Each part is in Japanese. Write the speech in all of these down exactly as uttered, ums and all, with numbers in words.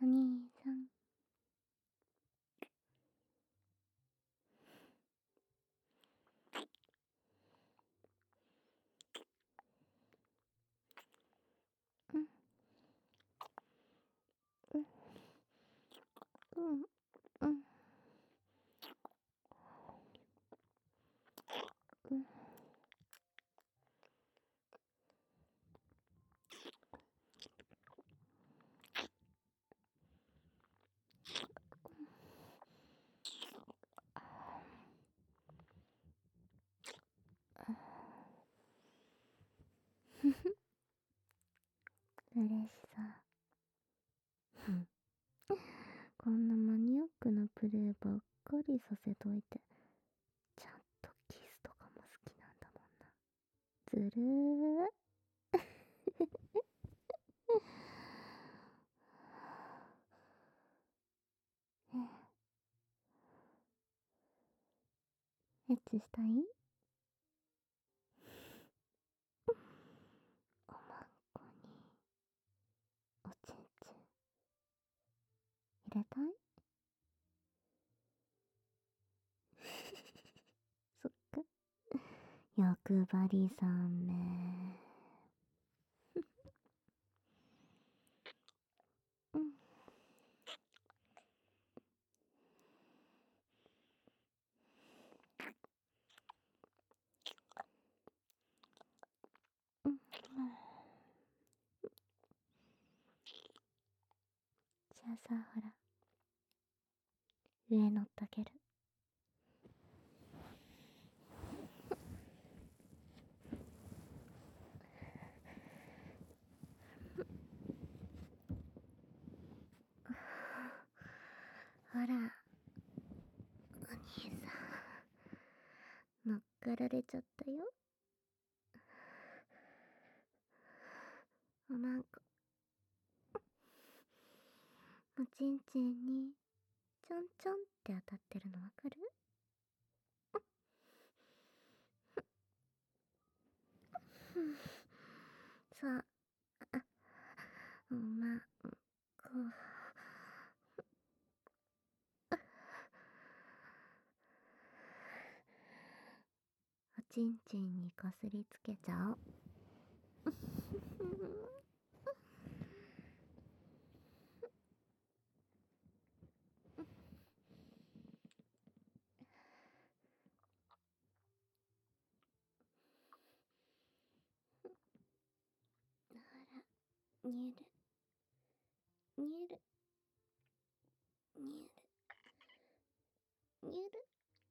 お兄さん。うん。うん。うん。うん。うん。嬉しそう。こんなマニアックなプレイばっかりさせといて、ちゃんとキスとかも好きなんだもんな。ずるー。エッチしたい？おまんこにおちんちん入れたい？そっか。欲張りさんめ。うん。うん。じゃあさ、ほら、上乗っとける。ほら、お兄さん、乗っかられちゃったよ。おまんこ、おちんちんにちょんちょんって当たってるのわかる？さあ、おまんこ、おちんちんにこすりつけちゃおう。ほら、にゅる、にゅる、にゅる、にゅる。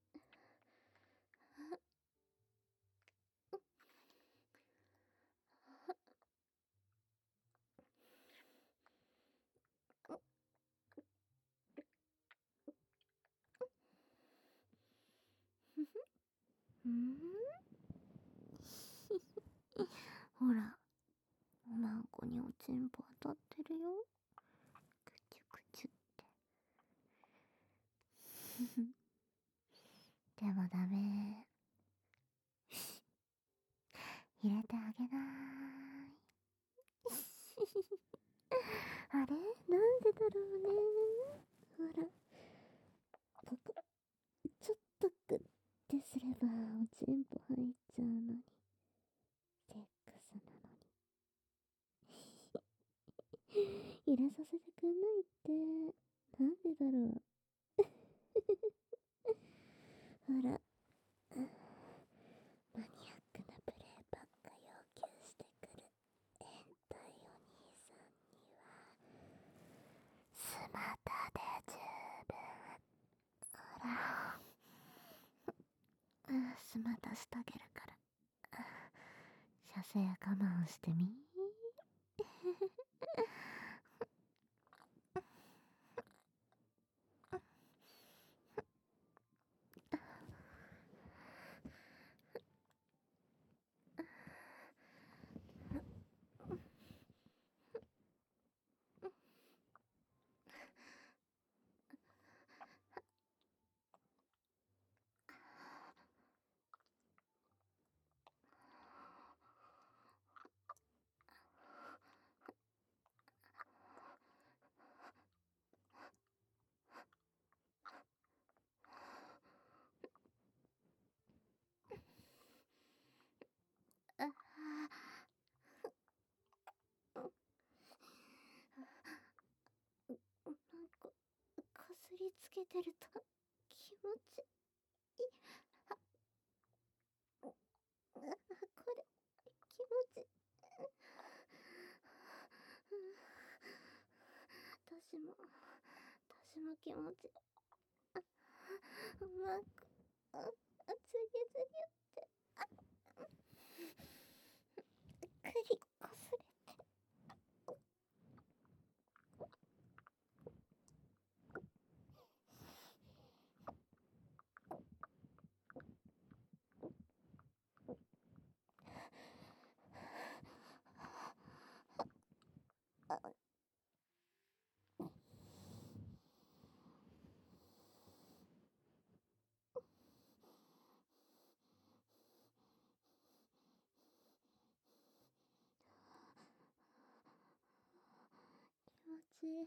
うん。ほら、おまんこにおちんぽ当たってるよ。くちゅくちゅって。でもダメ。入れてあげなーい。あれなんでだろうね。ほら、ここ、ちょっとグッてすればおちんぽ入っちゃうのに。セックスなのに。入れさせてくんないって。なんでだろう。ほら、マニアックなプレイばっか要求してくる変態お兄さんにはスマタで十分。ほら、うん、スマタしてあげるから。射精我慢してみ。 つけてると気持ちいい。あ、あ、これ気持ち、うん、私も私も気持ち、あ、うまく、あ、あ、つぎつぎって、あ、くりこすれて、あ、気持ちいい。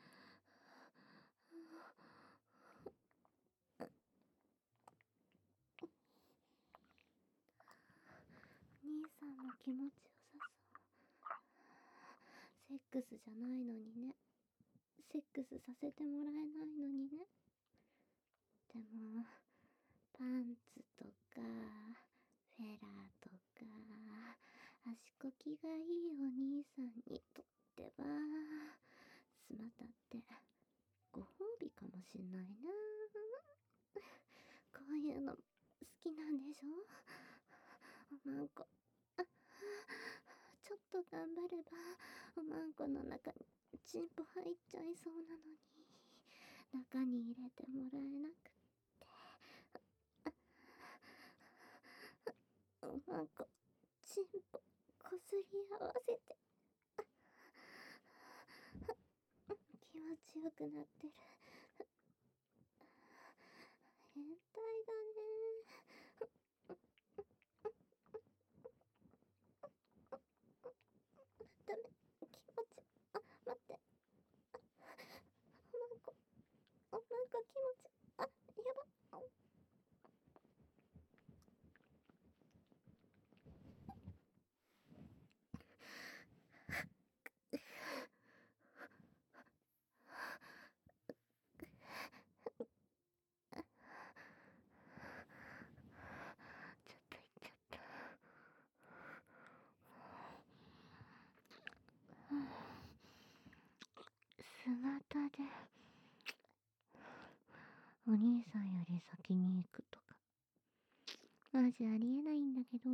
お兄さんも気持ちよさそう。セックスじゃないのにね。セックスさせてもらえないのにね。でも、パンツとか、フェラーとか、足こきがいいお兄さんにとっては、スマタってご褒美かもしんないな。こういうの好きなんでしょ？おまんこ。あ、ちょっと頑張れば、おまんこの中にチンポ入っちゃいそうなのに、中に入れてもらえなくって。おまんこ、チンポ、こすり合わせて。気持ちよくなってる。変態だね。ダメ、気持ち、あ、待って。おまんこ、おまんこ気持ち、あ、やば。ちょっといっちゃった。スマタでお兄さんより先に行くとかマジありえないんだけど。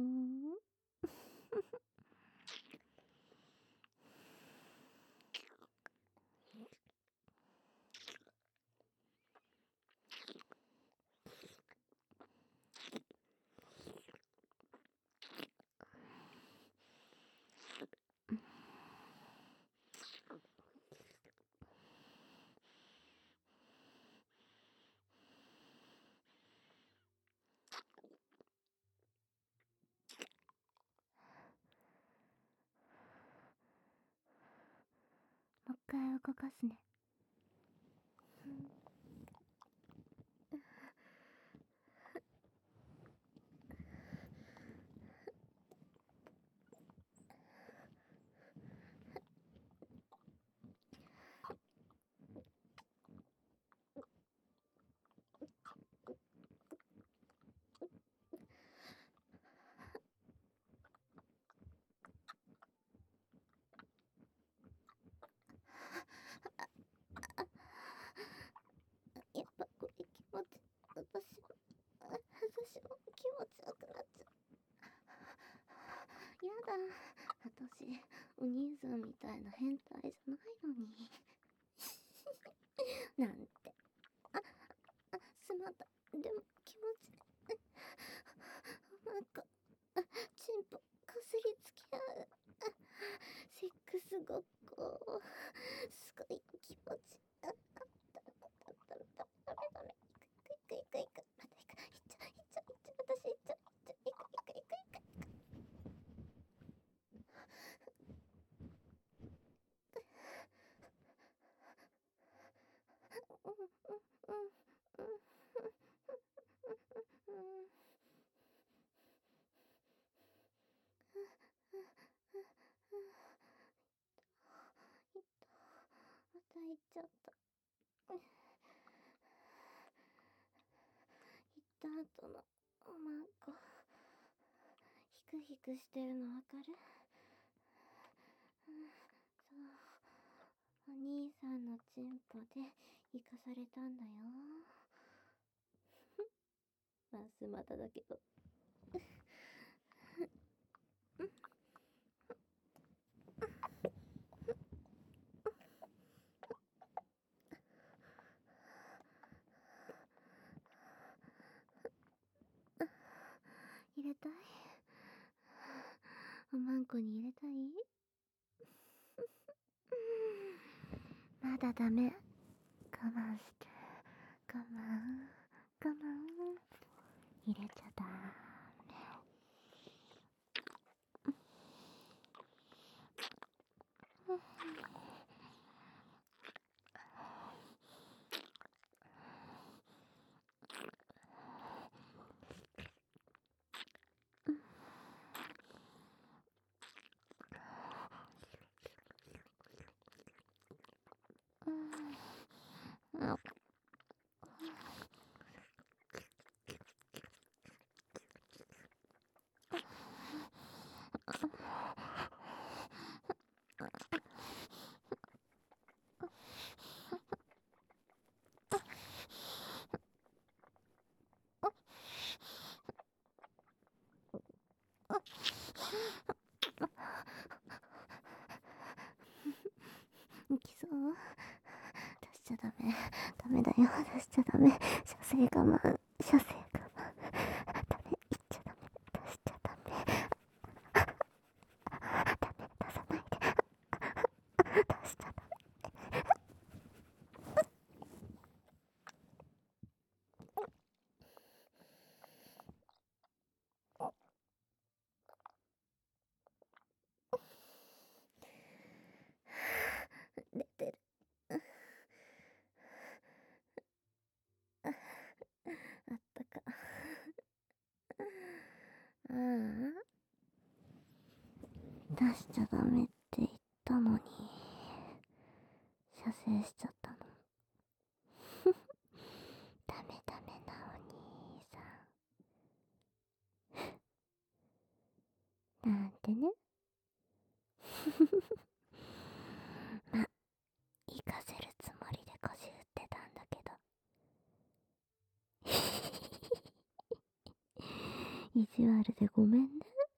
もう一回動かすね。やっぱこれ気持ち、私も、私も気持ちよくなっちゃう。やだ、私、お兄さんみたいな変態じゃないのに。なんて。あ、あ、すまた。でも気持ち、なんか、チンポ、こすりつけ合う。セックスごっこ。すごい気持ち。あ、あ、ダメダメダメダメダメダメ。いくいくいくいく。またいく。いっちゃういっちゃういっちゃう。私いっちゃういっちゃう。いくいくいくいく。うんうんうんうん。また行っちゃった。 した後のおまんこ、ヒクヒクしてるのわかる？うん、そう、お兄さんのチンポで生かされたんだよ。まあスマタだけど。入れたい？おまんこに入れたい？まだダメ。我慢して。我慢。我慢。入れちゃダメ。行きそう？出しちゃダメ。ダメだよ。出しちゃダメ。射精我慢。射精我慢。ダメ。行っちゃダメ。出しちゃダメ。ダメ。出さないで。出しちゃダメ。出てる。あったか。ああ、出しちゃダメって言ったのに射精しちゃったの。ダメダメなお兄さんなんてね。ま、行かせるつもりで腰振ってたんだけど。意地悪でごめんね。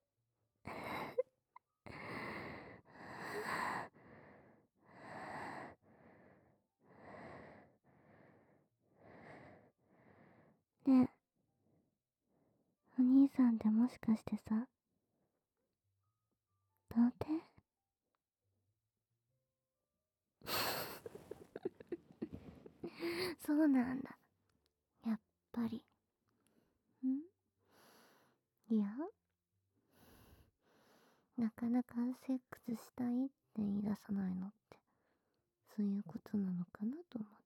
ねえ、お兄さんってもしかしてさ、童貞？そうなんだ。やっぱり。ん？いや、なかなかセックスしたいって言い出さないのって、そういうことなのかなと思って。